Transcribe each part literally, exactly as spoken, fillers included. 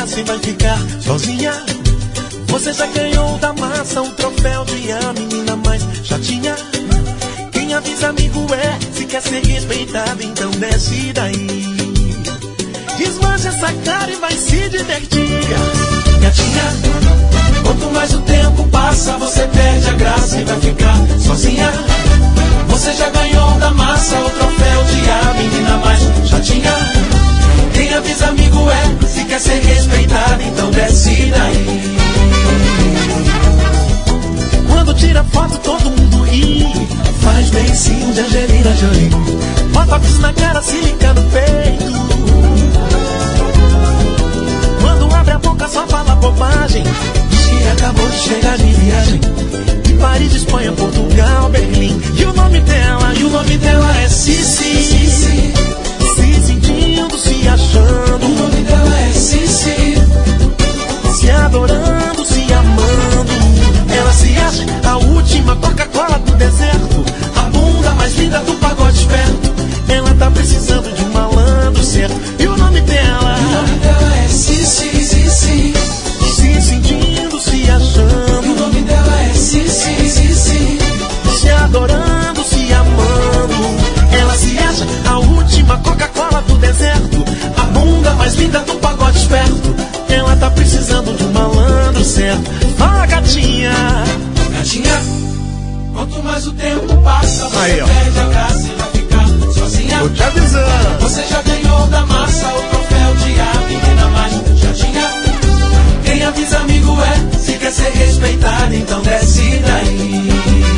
graça e vai ficar sozinha. Você já ganhou da massa o troféu de a menina mais chatinha. Quem avisa amigo é, se quer ser respeitado, então desce daí. Desmancha essa cara e vai se divertir. Gatinha, quanto mais o tempo passa, você perde a graça e vai ficar sozinha. Você já ganhou da massa o troféu de a menina mais chatinha. Quem avisa amigo é, se quer ser respeitado, então desce daí. Quando tira foto todo mundo ri, faz beicinho de Angelina Jolie. Botox na cara, silica no peito. Quando abre a boca só fala bobagem. Diz que acabou de chegar de viagem de Paris, Espanha, Portugal, Berlim. E o nome dela, e o nome dela é Cici. Cici, se sentindo, se achando. O nome dela é Cici. Se adorando, se amando. Ela se acha a última Coca-Cola do deserto, a bunda mais linda do pagode esperto. Ela tá precisando de um malandro certo. E o nome dela, e o nome dela é Cici, Cici. Se sentindo, se achando. E o nome dela é Cici, Cici. Se adorando, se amando. Ela se acha a última Coca-Cola do deserto, a bunda mais linda do pagode esperto. Ela tá precisando de um malandro certo. Fala, gatinha. Gatinha, quanto mais o tempo passa, você aí, perde a graça e vai ficar sozinha. Tô te avisando. Você já ganhou da massa o troféu de a menina mais chatinha. Quem avisa amigo é, se quer ser respeitado, então desce daí.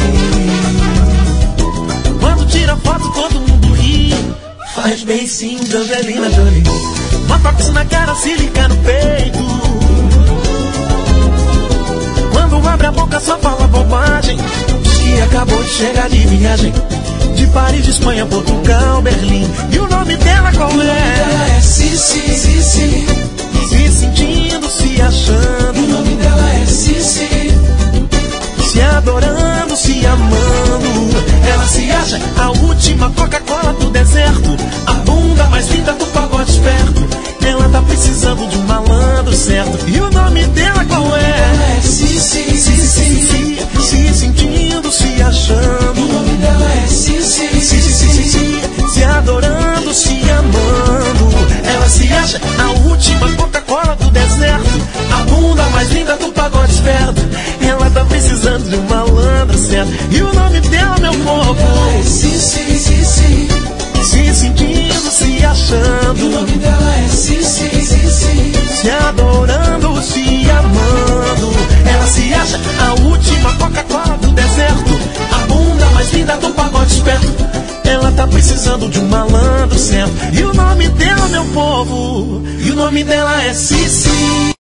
Quando tira foto todo mundo ri, faz beicinho de Angelina Jolie. Botox na cara, silica no peito. Quando abre a boca só fala bobagem. Diz que acabou de chegar de viagem de Paris, Espanha, Portugal, Berlim. E o nome dela qual é? O nome dela é Cici, Cici. Se sentindo, se achando. O nome dela é Cici. Se adorando, se amando. Ela se acha a última Coca-Cola do deserto, a bunda mais linda do pagode esperto. Ela tá precisando de um malandro certo. E o nome dela qual é? Ela é Cici, Cici. Se sentindo, se achando. O nome dela é Cici, Cici. Se adorando, se amando. Ela se acha a última Coca-Cola do deserto, a bunda mais linda do pagode esperto. Ela tá precisando de um malandro certo. E o nome dela, meu povo, é Cici, Cici. Se sentindo, se achando. E o nome dela é Cici, Cici. Se adorando, se amando. Ela se acha a última Coca-Cola do deserto, a bunda mais linda do pagode esperto. Ela tá precisando de um malandro certo. E o nome dela, meu povo, e o nome dela é Cici.